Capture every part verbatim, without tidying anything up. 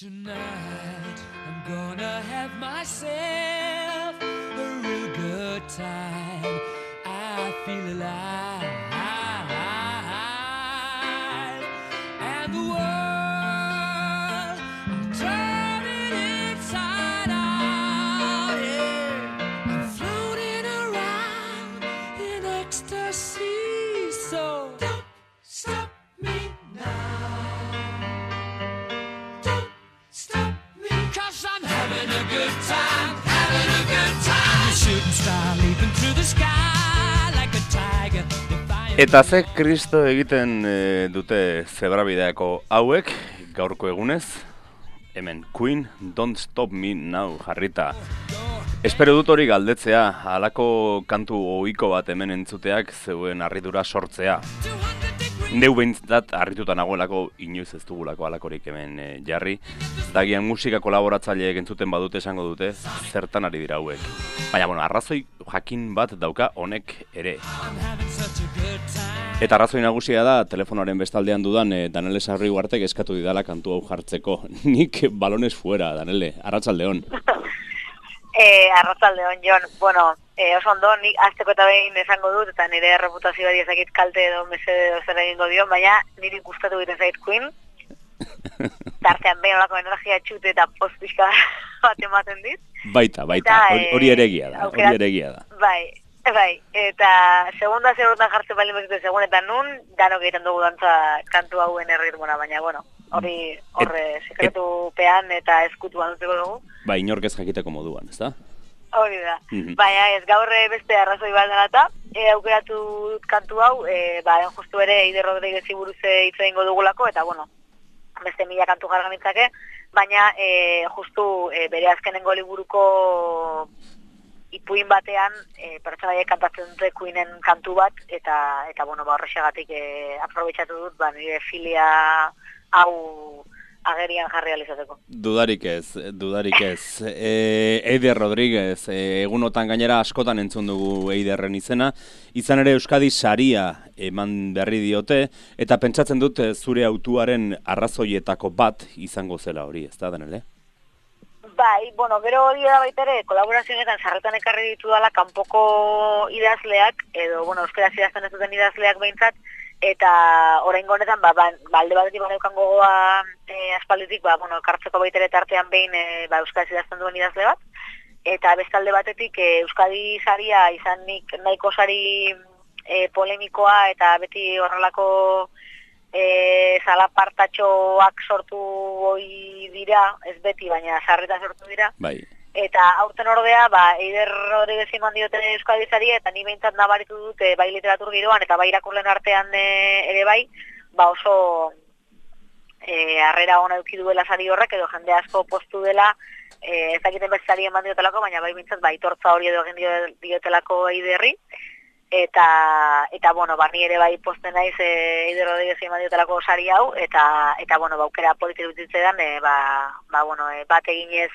Tonight I'm gonna have myself a real good time. I feel alive, and the world I'm turning inside out. Yeah, I'm floating around in ecstasy. So don't stop me now. Stop me, 'cause I'm having a good time, having a good time. A shooting star leaping through the sky like a tiger. Eta ze Kristo egiten e, dute zebrabideako hauek gaurko egunez, hemen Queen, Don't Stop Me Now jarrita. Espero dut hori galdetzea, halako kantu ohiko bat hemen entzuteak zeuen harridura sortzea. Neu behintzat harrituta nagoelako inoiz ez dugulako halakorik hemen e, jarri. Dagian musika kolaboratzaileek entzuten badute esango dute zertan ari dira hauek. Baina, bueno, arrazoi jakin bat dauka honek ere. Eta arrazoi nagusia da, telefonoaren bestaldean dudan e, Danele Sarri Ugartek eskatu didala kantu hau jartzeko. Nik balones fuera, Danele, arratsaldeon. Eh, arratsaldeon, Jon. Bueno, eh, oso ondo, nik azteko eta behin esango dut, eta nire reputazioa ezakit kalte edo mesede edo zer egingo dio, baina niri gustatu egiten zait Queen. Tartean behin olako energia txute eta postpixka bat ematen dit. Baita, baita, hori, hori eregia da, hori eregia da. Bai, bai, eta segunda zegoetan jartzen bali mezute segunetan nun, danok egiten dugu dantza kantu hauen erritmona, baina, bueno, hori horre sekretupean eta eskutuan duteko dugu. Bai, inork ez jakiteko moduan, ez da? Hori da. Mm-hmm. Baina ez gaurre beste arrazoi bat dela e, aukeratu dut kantu hau, e, ba, justu ere Eider Rodriguez buruz hitz egingo dugulako, eta bueno, beste mila kantu jargan ditzake, baina e, justu e, bere azkenengo liburuko ipuin batean e, pertsonaiek kantatzen dute Queenen kantu bat, eta, eta bueno, ba, horrexegatik e, aprobetxatu dut, ba, nire filia hau agerian jarri alizateko. Dudarik ez, dudarik ez. E, Eider Rodriguez, e, egunotan gainera askotan entzun dugu Eiderren izena, izan ere Euskadi saria eman berri diote, eta pentsatzen dut zure autuaren arrazoietako bat izango zela hori, ez da, Danele? Bai, bueno, gero hori da baita ere, kolaborazioetan sarretan ekarri ditu dala kanpoko idazleak, edo, bueno, euskaraz idazten ez duten idazleak behintzat, eta oraingo honetan, ba, ba, alde batetik baneukan gogoa e, aspalditik, ba, bueno, kartzeko baita ere tartean behin e, ba, euskaraz idazten duen idazle bat, eta beste alde batetik e, Euskadi saria izanik nahiko sari e, polemikoa, eta beti horrelako e, zalapartatxoak sortu hoi dira, ez beti, baina sarretan sortu dira. Bai. Eta aurten ordea, ba, Eider Rodriguez eman diote Euskadi saria, eta ni behintzat nabaritu dute bai literatur giroan, eta bai irakurlen artean e, ere bai, ba oso e, harrera ona eduki duela sari horrek, edo jende asko postu dela, e, ez dakiten beste sari eman diotelako, baina bai behintzat bai tortza hori edo egin diotelako Eiderri, eta, eta bueno, barni ere bai posten naiz e, Eider Rodriguez eman diotelako sari hau, eta, eta bueno, ba, aukera politik dutitzean, e, ba, ba, bueno, e, bat eginez,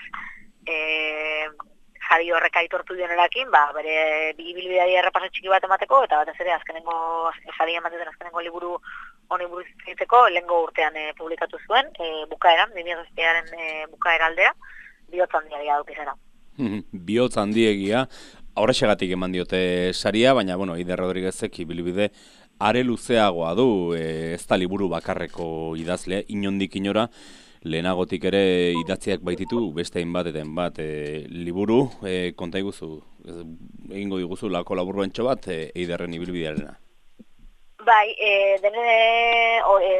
E, jari horrek aitortu dionerakin, ba, bere bigibilbideari errepaso txiki bat emateko, eta batez ere azkenengo, jari emateten azkenengo liburu honi buruz egiteko, lehengo urtean e, publikatu zuen, e, bukaeran, bi mila zazpiaren e, bukaera aldera, bihotz handiegia dut izena. Bihotz handiegia, horrexegatik eman diote saria, baina, bueno, Eider Rodriguezek ibilbide are luzeagoa du, e, ez da liburu bakarreko idazlea, inondik inora, lehenagotik ere idatziak baititu, beste hainbat eta hainbat e, liburu, e, konta iguzu, egingo diguzu lako laburu entxo bat, e, Eiderren ibilbidearena. Bai, e, dene, o, e,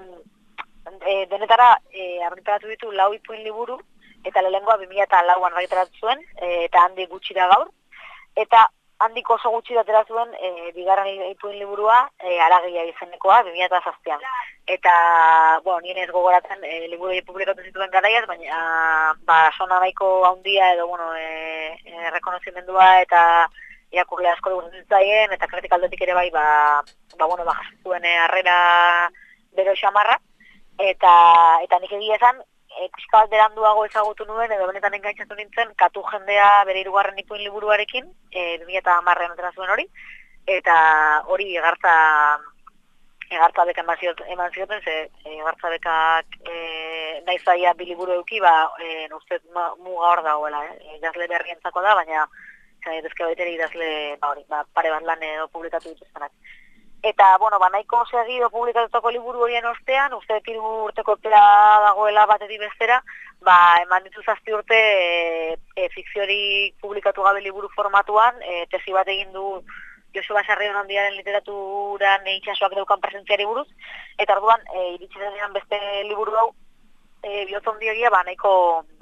e, denetara e, argitaratu ditu lau ipuin liburu, eta lehengoa bi mila lauan argitaratu zuen, e, eta handi gutxi da gaur, eta handik oso gutxi datera zuen e, bigarren ipuin liburua e, Aragia izenekoa bi mila zazpian. Eta, bueno, nien ez gogoratzen e, liburu publikatu zituen garaiaz, baina ba, sona nahiko handia edo, bueno, e, e, rekonozimendua eta irakurle asko dugu zitzaien, eta kritikaldetik ere bai, ba, ba, bueno, ba, jasituen e, harrera bero xamarra, eta, eta nik egia esan, e, pixka bat beranduago ezagutu nuen, edo benetan engaintzatu nintzen, katu jendea bere hirugarren ipuin liburuarekin, e, bi mila hamarrean atera zuen hori, eta hori gartza egartza beka eman zioten, eman zioten ze egartza bekak e, nahi zaia biliburu euki, ba, e, ustez muga hor dagoela, eh? Idazle berrientzako da, baina zan dituzke baiteri idazle ba, hori, ba, pare bat lan edo publikatu dituztenak. Eta, bueno, ba, nahiko segido publikatutako liburu horien ostean, uste hiru urteko epea dagoela batetik bestera, ba, eman ditu zazpi urte e, e, fikziorik publikatu gabe liburu formatuan, e, tesi bat egin du Joseba Sarrion Handiaren literaturan e, itxasoak daukan presentziari buruz, eta orduan, e, iritsi denean beste liburu hau, e, bihotz handiegia, ba, nahiko,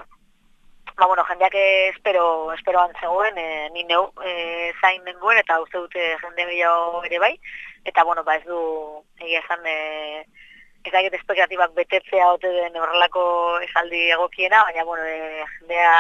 ba, bueno, jendeak espero, esperoan zegoen, e, ni neu e, zain nengoen, eta uste dute jende gehiago ere bai, eta, bueno, ba, ez du, egia esan, e, ez da espektatibak betetzea ote den horrelako esaldi egokiena, baina, bueno, e, jendea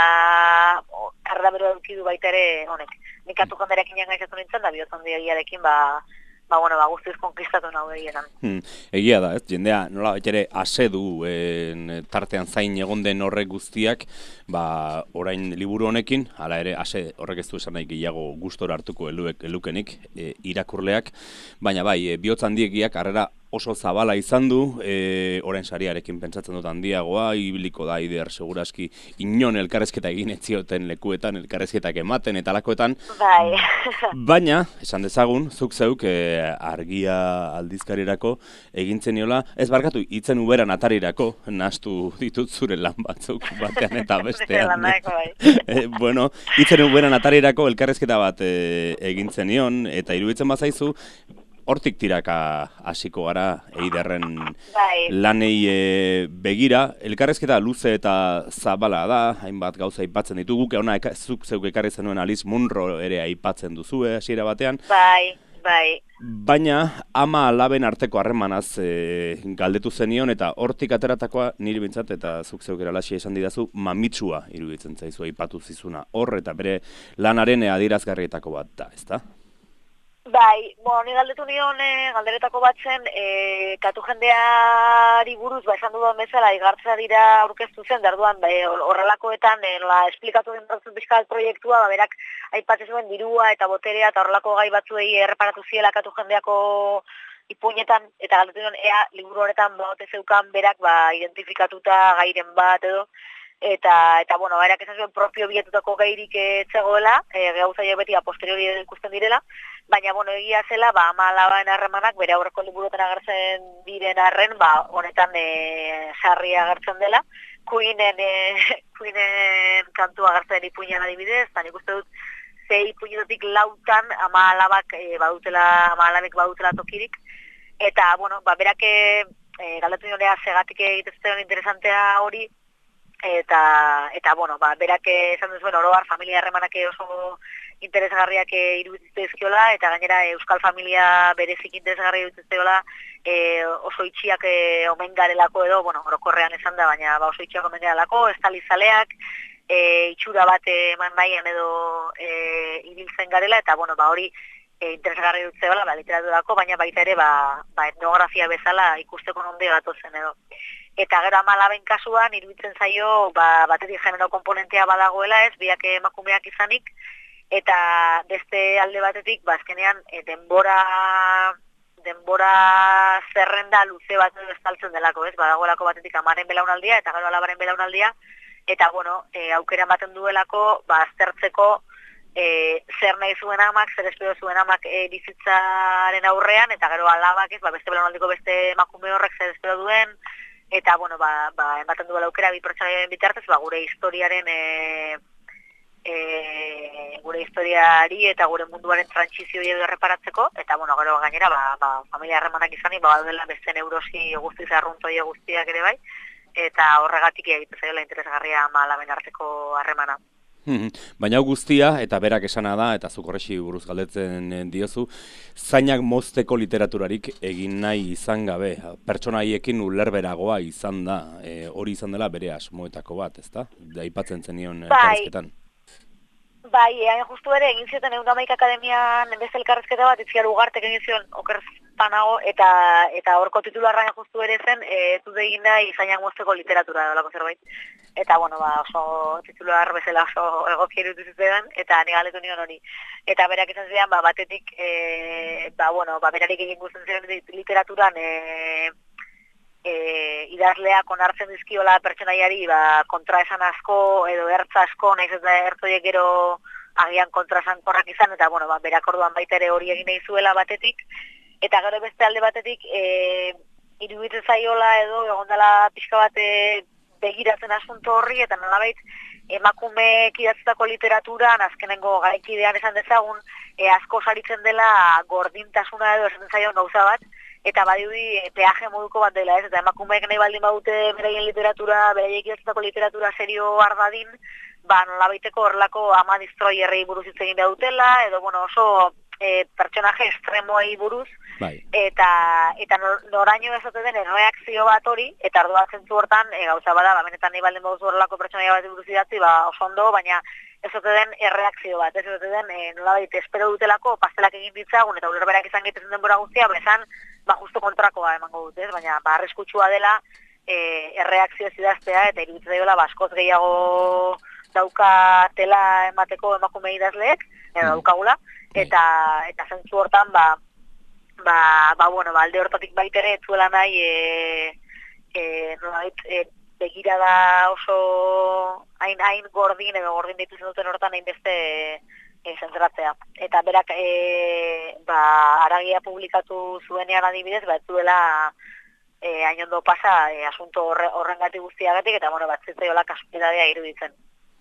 arra bero edukidu baita ere honek. Nik atu konderekin jangaizatu nintzen, da bihotz handiarekin, ba, ba, bueno, ba, guztiz konkistatu nahu egietan. Hmm, egia da, ez? Jendea nola ere ase du en, tartean zain egon den horrek guztiak, ba, orain liburu honekin, hala ere ase horrek ez du esan nahi gehiago gustora hartuko eluek, elukenik e, irakurleak, baina bai, e, bihotz handiegiak harrera oso zabala izan du, e, orain sariarekin pentsatzen dut handiagoa, ibiliko da Ider seguraski inon elkarrezketa egin etzioten lekuetan, elkarrezketak ematen eta lakoetan. Bai. Baina, esan dezagun, zuk zeuk e, argia aldizkarirako egintzen niola, ez barkatu, itzen uberan atarirako, nahastu ditut zure lan batzuk batean eta bestean. e, bueno, itzen uberan atarirako elkarrezketa bat e, egintzen nion, eta iruditzen bazaizu, hortik tiraka hasiko gara Eiderren bai. lanei e, begira. Elkarrezketa luze eta zabala da, hainbat gauza aipatzen ditugu, ona zuk zeuk ekarri zenuen Alice Munro ere aipatzen duzue hasiera batean. Bai, bai. Baina ama alaben arteko harremanaz e, galdetu zenion, eta hortik ateratakoa niri bintzat, eta zuk zeuk eralaxia esan didazu, mamitsua iruditzen zaizu aipatu zizuna hor, eta bere lanaren adierazgarrietako bat da, ezta? Bai, bueno, ni galdetu nion e, galderetako bat zen, e, katu jendeari buruz, ba, esan dudan bezala, igartza dira aurkeztu zen, darduan, ba, horrelakoetan, e, la esplikatu den batzun pixkat proiektua, ba, berak aipatzen zuen dirua eta boterea eta horrelako gai batzuei erreparatu ziela katu jendeako ipuinetan, eta galdetu nion, ea, liburu horretan, ba, ote zeukan berak, ba, identifikatuta gairen bat edo, eta, eta bueno, berak esan zuen propio biletutako gairik etzegoela, e, gauza beti a posteriori ikusten direla, baina, bueno, egia zela, ba, ama alabaen harremanak, bere aurreko liburuetan agertzen diren arren, ba, honetan e, sarri agertzen dela. Queenen, e, Queenen kantu agertzen ipuinean adibidez, eta nik uste dut, ze ipuinetatik lautan ama alabak e, badutela, ama alabek badutela tokirik. Eta, bueno, ba, berak e, galdetu nionea segatik egitezten interesantea hori, eta, eta bueno, ba, berak esan duzuen oroar familia harremanak oso interesgarriak iruditzen dizkiola, eta gainera euskal familia berezik interesgarria iruditzen dizkiola, e, oso itxiak e, omen garelako edo, bueno, orokorrean esan da, baina ba, oso itxiak omen garelako, estalizaleak, e, itxura bat eman nahian edo e, ibiltzen garela, eta bueno, ba, hori e, interesgarria iruditzen dela, ba, literaturako, baina baita ere, ba, ba, etnografia bezala ikusteko nonde gatozen edo. Eta gero ama alaben kasuan, iruditzen zaio, ba, batetik genero komponentea badagoela ez, biak emakumeak izanik, eta beste alde batetik, ba, azkenean, e, denbora, denbora zerrenda luze bat estaltzen delako, ez, badagoelako batetik amaren belaunaldia, eta gero alabaren belaunaldia, eta, bueno, e, aukera ematen duelako, ba, aztertzeko, e, zer nahi zuen amak, zer espero zuen amak e, bizitzaren aurrean, eta gero alabak, ez, ba, beste belaunaldiko beste emakume horrek zer espero duen, eta, bueno, ba, ba, ematen duela aukera bi pertsonaren bitartez, ba, gure historiaren, e, e, gure historiari eta gure munduaren trantsizio edo erreparatzeko, eta, bueno, gero gainera, ba, ba, familia harremanak izanik, ba, badela beste neurosi guztiz arruntoie guztiak ere bai, eta horregatik egiten zaiola interesgarria ama alaben arteko harremana. Baina guztia, eta berak esana da, eta zuk horrexi buruz galdetzen diozu, zainak mozteko literaturarik egin nahi izan gabe, pertsona haiekin ulerberagoa izan da, e, hori izan dela bere asmoetako bat, ezta? Aipatzen zenion elkarrezketan. Bai, hain justu ere, egin zioten egun hamaika akademian beste elkarrezketa bat, Itziar Ugartek egin zion, oker panago, eta eta horko titularra justu ere zen, ez dut egin nahi izainak mozteko literatura dolako zerbait. Eta, bueno, ba, oso titular bezala oso egokia iruditu zitzaidan, eta ni galetu nion hori. Eta berak izan zidan, ba, batetik, e, ba, bueno, ba, berarik egin guztien ziren literaturan, e, e, idazleak onartzen dizkiola pertsonaiari, ba, kontraesan asko, edo ertza asko, nahiz eta ertzoiek gero agian kontraesan korrak izan, eta, bueno, ba, berak orduan baita ere hori egin nahi zuela batetik, eta gero beste alde batetik, e, iruditzen zaiola edo, egondala pixka bate, begiratzen asunto horri, eta nolabait emakumeek idatzitako literaturan, azkenengo garaikidean esan dezagun, e, asko saritzen dela gordintasuna edo esaten zaion gauza bat, eta badirudi e, peaje moduko bat dela ez, eta emakumeek nahi baldin badute beraien literatura, beraiek idatzitako literatura serio ardadin, ba nolabaiteko horrelako ama destroyerrei buruz hitz egin behar dutela, edo bueno, oso e, pertsonaje estremoei buruz, bai. eta eta noraino ez ote den erreakzio bat hori, eta orduan zentzu hortan e, gauza bada, ba, benetan nahi baldin baduzu horrelako pertsonaia bat buruz idatzi, ba, oso ondo, baina ez ote den erreakzio bat, ez ote den e, nolabait espero dutelako pastelak egin ditzagun, eta ulerberak izan gaitezen denbora guztia, ba, esan, ba, justo kontrakoa emango dut, ez? Baina, ba, arriskutsua dela e, erreakzio idaztea, eta iruditzen daiola, ba, askoz gehiago daukatela emateko emakume idazleek, edo daukagula, eta, eta zentzu hortan, ba, Ba, ba, bueno, ba, alde hortatik baitere etzuela nahi e, e, nolabait, e, begirada oso hain, hain gordin edo gordin dituzen duten hortan hain beste e, zentratzea. Eta berak e, ba, aragia publikatu zuenean adibidez, ba, etzuela e, hain ondo pasa e, asunto horre, horrengati guztiagatik, eta bueno, bat zitzaiola kasualitatea iruditzen.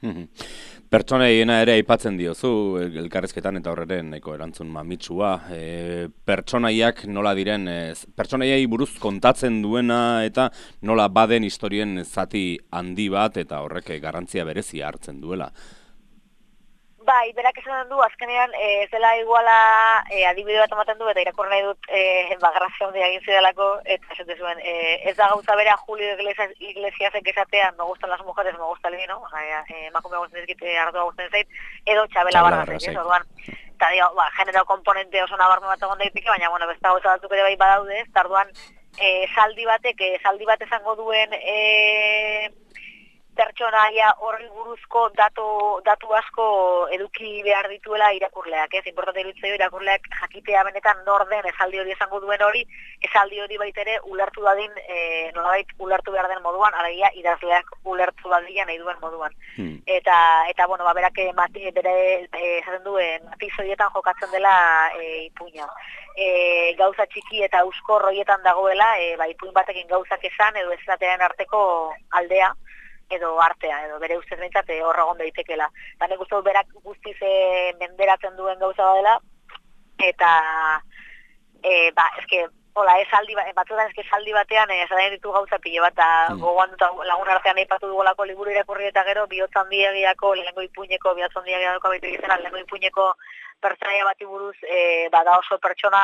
Pertsonaiena ere aipatzen diozu elkarrizketan eta horreren nahiko erantzun mamitsua. E, pertsonaiak nola diren, e, pertsonaiai buruz kontatzen duena eta nola baden historien zati handi bat eta horrek garrantzia berezia hartzen duela. Bai, berak esan du, azkenean, e, zela iguala e, adibide bat ematen du, eta irakur nahi dut, e, ba, grazia handia egin zidalako, eta esate zuen, e, ez da gauza bera Julio Iglesias, Iglesiasek esatean, me gustan las mujeres, me gusta el vino, osea, e, emakume gusten ezkite, ardua gusten zait, edo Txabela Barrazek, ez, orduan, eta dio, ba, genero komponente oso nabarmen bat egon daiteke, baina, bueno, besta gauza batzuk ere bai badaude, ez, eta orduan, e, saldi batek, e, saldi bat esango duen, e, pertsonaia horri buruzko datu, datu asko eduki behar dituela irakurleak, ez? Importante iruditzen irakurleak jakitea benetan nor den esaldi hori esango duen hori, esaldi hori baitere ulertu dadin, e, nolabait ulertu behar den moduan, alegia idazleak ulertu dadila nahi duen moduan. Hmm. Eta, eta bueno, ba, berak mati, bere esaten duen matiz horietan jokatzen dela e, ipuina. E, gauza txiki eta euskor horietan dagoela, e, ba, ipuin batekin gauzak esan edo esatean arteko aldea, edo artea, edo bere ustez behintzat horra egon daitekela. Eta nik uste dut berak guztiz e, menderatzen duen gauza badela, eta e, ba, eske, hola, esaldi, batzuetan eske esaldi batean, esaten ditu gauza pile bat, eta mm. gogoan dut lagun artean aipatu dugolako liburu irakurri eta gero, bihotzan diegiako, lehenengo ipuineko, bihotzan diegiako, baitu egiten, lehenengo ipuineko pertsonaia bati buruz, e, bada oso pertsona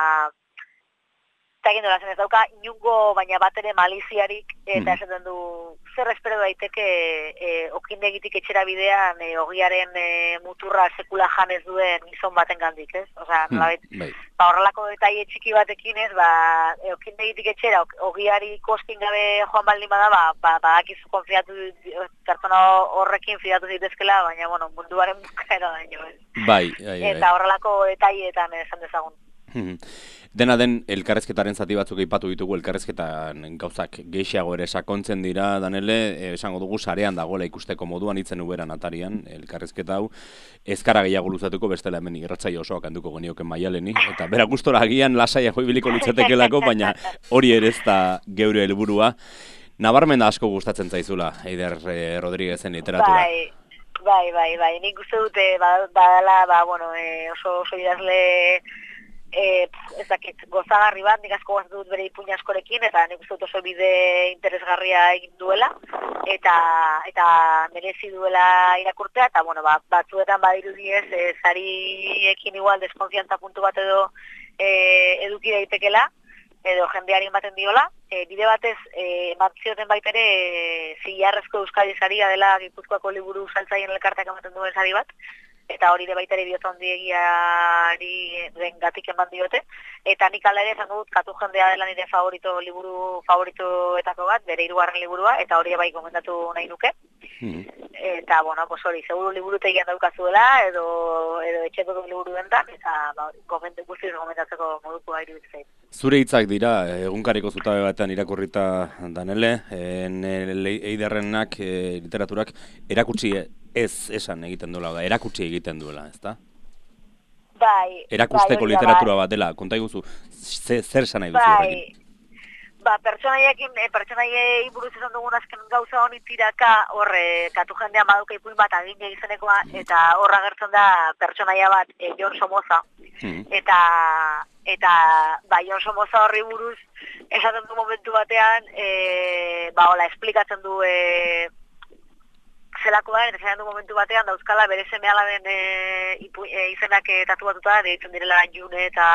eta egin dola zen ez dauka, inungo baina bat ere maliziarik, eta mm. esaten du, zer espero daiteke e, okindegitik etxera bidean e, ogiaren e, muturra sekula janez duen gizon baten gandik, ez? Osea, mm. nolabait, ba, horrelako detaile txiki batekin, ez, ba, e, okindegitik etxera, ogiari koskin gabe joan baldin bada, ba, ba, ba akizu konfiatu, pertsona horrekin fidatu zitezkela, baina, bueno, munduaren bukaera daño, ez? Bai, bai, bai. Eta horrelako detaileetan esan dezagun. Dena den, elkarrezketaren zati batzuk aipatu ditugu, elkarrezketan gauzak gehiago ere sakontzen dira, Danele, esango dugu sarean dagoela ikusteko moduan itzen uberan atarian, elkarrezketa hau, ezkara gehiago luzatuko, bestela hemen irratsaio osoak handuko genioken Maialeni, eta berak gustora agian lasaiago ibiliko litzatekelako, baina hori ere ez da geure helburua. Nabarmen da asko gustatzen zaizula, Eider eh, Rodriguezen literatura. Bai. Bai, bai, bai, nik uste dute, badala, ba, bueno, e, oso, oso idazle, e, ez dakit, gozagarri bat, nik asko gozatu dut bere ipuina askorekin, eta nik uste dut oso bide interesgarria egin duela, eta eta merezi duela irakurtea, eta, bueno, ba, batzuetan badirudiez, e, zariekin igual deskonfiantza puntu bat edo e, eduki daitekela, edo jendeari ematen diola, e, bide batez e, mantzioten baitere e, zilarrezko Euskadi saria dela Gipuzkoako liburu saltzaien elkarteak ematen duen sari bat, eta hori de baita ere bihotza handiegiari den gatik eman diote, eta nik ala ere esan dut katu jendea dela nire favorito liburu favoritoetako bat, bere hirugarren liburua, eta hori bai gomendatu nahi nuke. Hmm. Eta, bueno, pues hori, seguru liburutegian daukazuela, edo, edo etxeko liburu dentan, eta ba, gomendu, guztiz gomendatzeko moduko airu zait. Zure hitzak dira, egunkariko zutabe batean irakurrita Danele, Eiderrenak e, literaturak erakutsi ez esan egiten duela, da, erakutsi egiten duela, ezta? Bai. Erakusteko bai, literatura bai. bat dela, konta iguzu, zer esan nahi duzu horrekin? Ba, pertsonaiekin, e, pertsonaiei buruz esan dugun azken gauza honi tiraka, horre, katu jendea maduka ipuin bat agine izenekoa, eta horra gertzen da pertsonaia bat, e, Jon Somoza, hmm. eta, eta, ba, Jon Somoza horri buruz, esaten du momentu batean, e, ba, hola, esplikatzen du, e, zelako da, eta esaten du momentu batean, dauzkala, bere seme alaben e, ipu, e, izenak e, tatuatuta, deitzen direla June eta,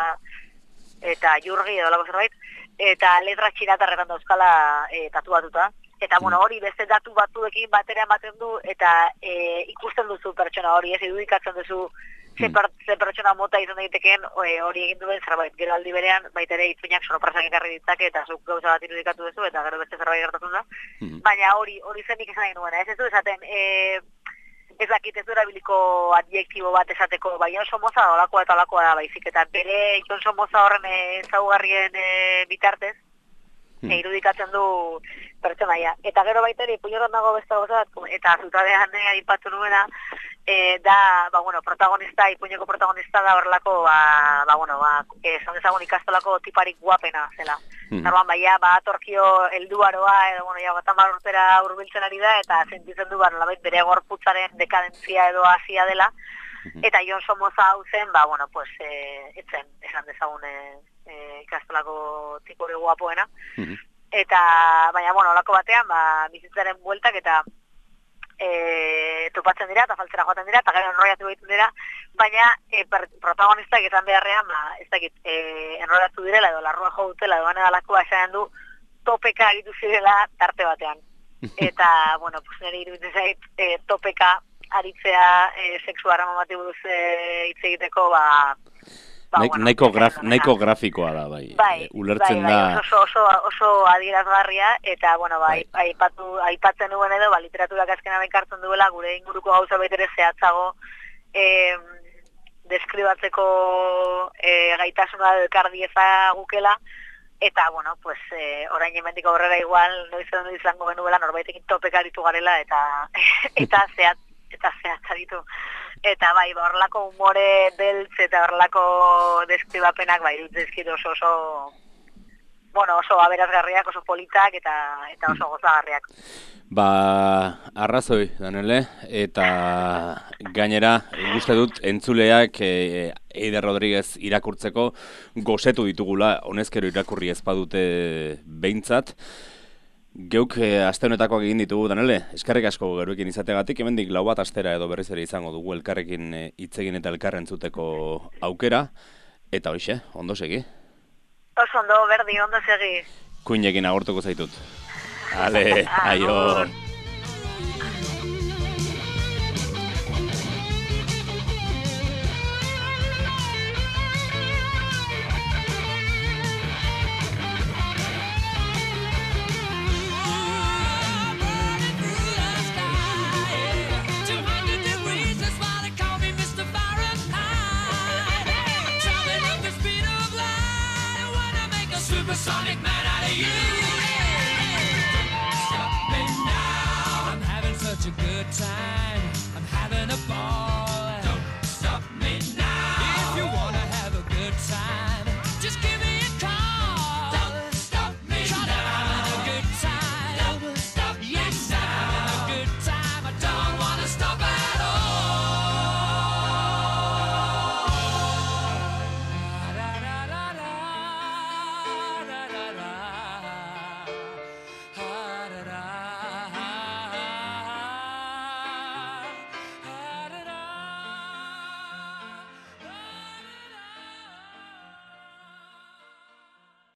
eta Jurgi, edo lako zerbait, eta letra txiratarretan dauzkala e, tatuatuta. Eta, bueno, hori beste datu batuekin batera ematen du, eta e, ikusten duzu pertsona hori, ez irudikatzen duzu ze, per, ze pertsona mota izan daiteken hori egin duen zerbait. Gero aldi berean, baita ere itzuinak sorpresak ekarri ditzake, eta zuk gauza bat irudikatu duzu, eta gero beste zerbait gertatzen da. Mm. Baina hori, hori zenik esan nahi nuena, ez ez du esaten, e, ez dakit ez du erabiliko adjektibo bat esateko, bai Jon Somoza olakoa eta olakoa da baizik, eta bere Jon Somoza horren ezaugarrien e, bitartez, hmm. e, irudikatzen du pertsonaia. Eta gero baita ere, ipuñoran dago beste gauza bat, eta zutabean e, aipatu nuena, e, da, ba, bueno, protagonista, ipuñeko protagonista da horrelako, ba, ba, bueno, ba, esan dezagun ikastolako tiparik guapena zela. Hmm. Narban, baina, ba, atorkio helduaroa, edo, bueno, ja, batamar urtera urbiltzen ari da, eta sentitzen du, ba, nolabait, bere gorputzaren dekadentzia edo hasia dela, hmm. eta Jon Somoza hau zen, ba, bueno, pues, e, etzen, esan dezagun e, e, ikastolako tipori guapoena, hmm. eta, baina, bueno, olako batean, ba, bizitzaren bueltak, eta E, topatzen dira eta faltzera joaten dira eta gero enroiatu egiten dira, baina e, per, protagonistak izan beharrean, ba, ez dakit, e, enroiatu direla edo larrua jo dutela edo anegalakoa esan du topeka egitu zirela tarte batean. Eta, bueno, pues nire iruditzen zait, e, topeka aritzea e, sexu harreman bati buruz e, hitz egiteko, ba, ba, Na, bueno, nahiko, graf, nahiko grafikoa da, bai. Bai, e, ulertzen bai, bai, da... oso, oso, oso adierazgarria, eta, bueno, bai, bai. Aipatu, aipatzen duen edo, ba, literaturak azkena bekartzen duela, gure inguruko gauza baitere zehatzago eh, deskribatzeko eh, gaitasuna elkardieza gukela, eta, bueno, pues, eh, orain hemendik aurrera igual, noiz edo izango genuela, norbaitekin topekaritu garela, eta, eta zehat, eta zehatzaritu. Eta bai, ba, horrelako umore beltz eta horrelako deskribapenak bai, dizkit oso oso, bueno, oso aberazgarriak, oso politak eta eta oso gozagarriak. Ba, arrazoi, Danele, eta gainera, uste dut, entzuleak e, Eider Rodriguez irakurtzeko gozetu ditugula, honezkero irakurri ez badute behintzat. Geuk eh, aste honetakoak egin ditugu, Danele, eskerrik asko geruekin izategatik, hemendik lau bat astera edo berriz ere izango dugu elkarrekin hitz egin eta elkarren zuteko aukera, eta hoxe, ondo segi. Oso ondo, berdi, ondo segi. Kuinekin agortuko zaitut. Ale, aio. Supersonic man out of you. Stop me now. I'm having such a good time. I'm having a